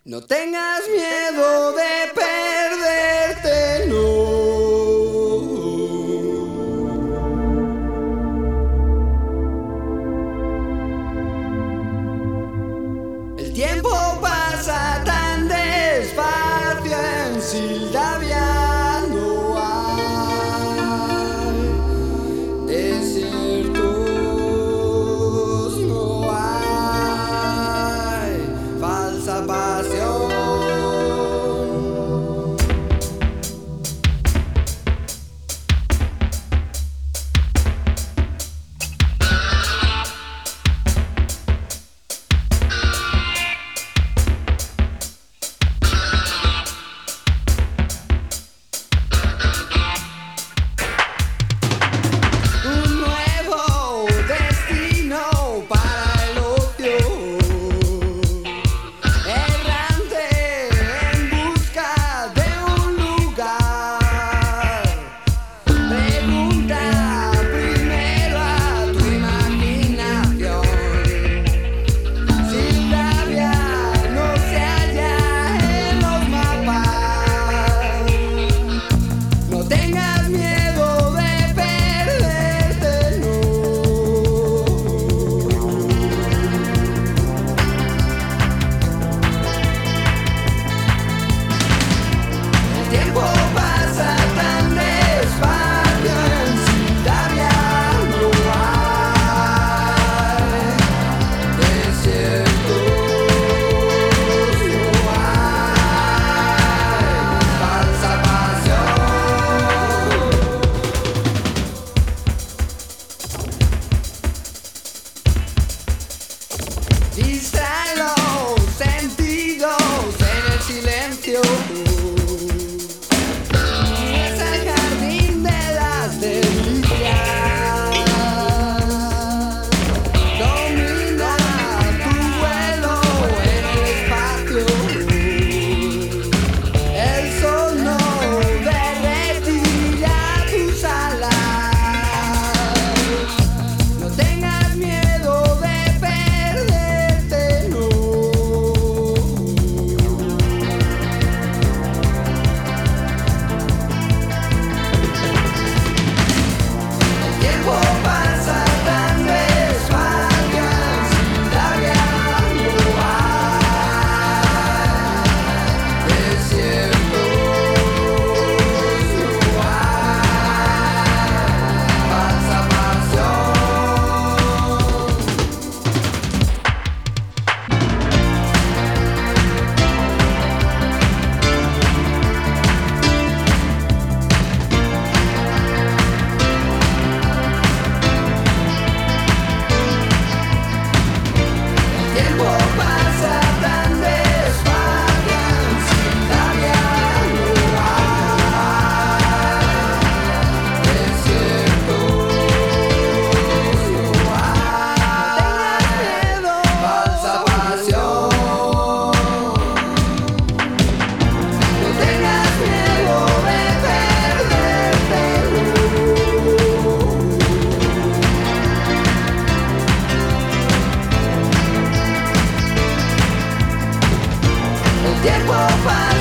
No tengas miedo de perderte, no. El tiempo pasa tan despacio en Sildavia, no hay desiertos, no hay falsa pasión. Distrae los sentidos en el silencio. Es el jardín de las delicias. Domina tu vuelo en el espacio. El sol no derretirá tus alas. No tengas miedo de tiempo pasa.